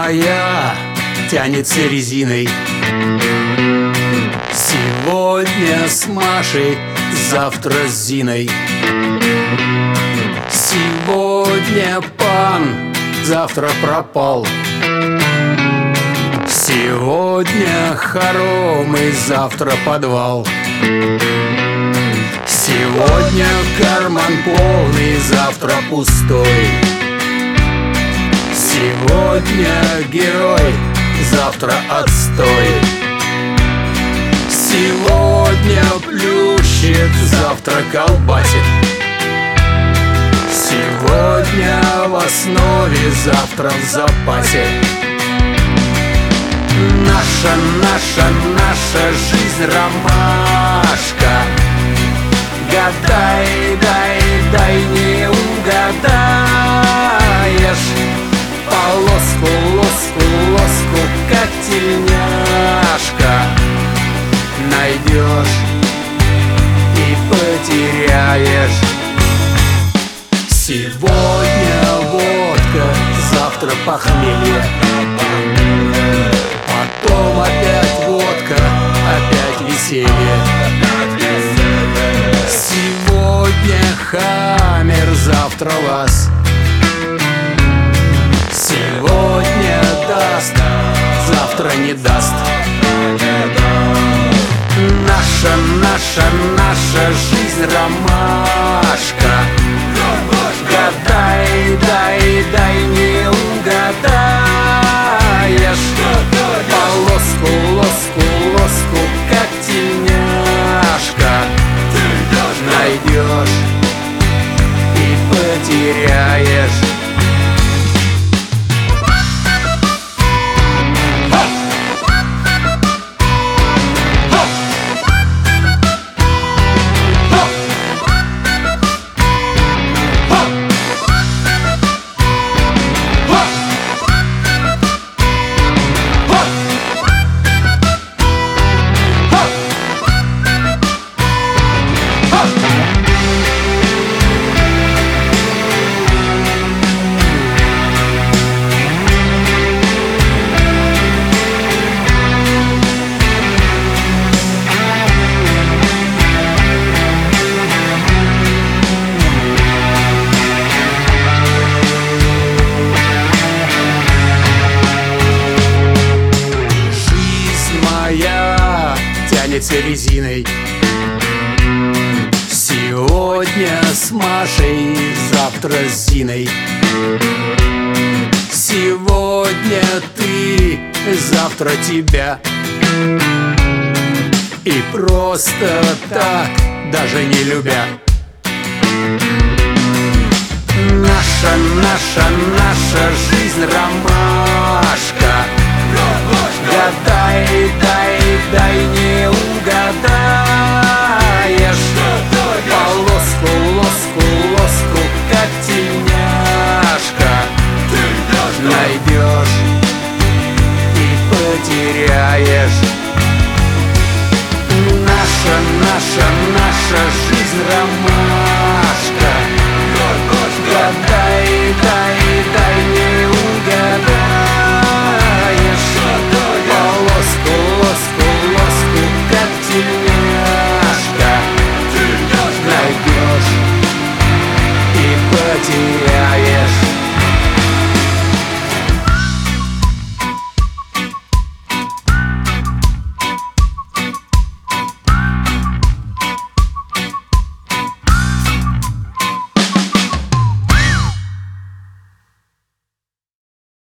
моя тянется резиной. Сегодня с Машей, завтра с Зиной. Сегодня пан, завтра пропал. Сегодня хоромы, завтра подвал. Сегодня карман полный, завтра пустой. Сегодня герой, завтра отстой. Сегодня плющит, завтра колбасит. Сегодня в основе, завтра в запасе. Наша жизнь ромашка. Гадай, дай, не угадаешь. Полоску, лоску, как тельняшка. Найдешь и потеряешь. Сегодня водка, завтра похмелье. Потом опять водка, опять веселье. Сегодня хаммер, завтра вас. Сегодня даст, завтра не даст. Наша жизнь ромашка. Гадай, дай, не угадаешь. Полоску, как тельняшка. Найдешь и потеряешь. Тянется резиной. Сегодня с Машей, завтра с Зиной. Сегодня ты, завтра тебя. И просто так, даже не любя. Наша жизнь ромашка. Гадай, дай, не угадаешь.